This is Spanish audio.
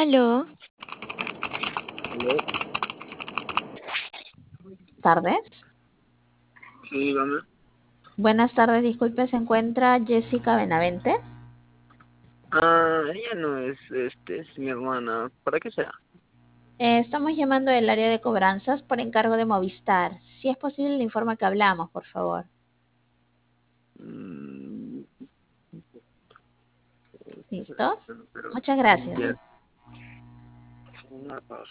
Aló, Aló, Tardes. sí, dígame. Buenas tardes, disculpe, ¿se encuentra Jessica Benavente? Ella no es mi hermana. ¿Para qué será? Estamos llamando del área de cobranzas por encargo de Movistar. Si es posible, le informa que hablamos, por favor. Mm, ¿Listo? pero, Muchas ya, gracias. una cosa.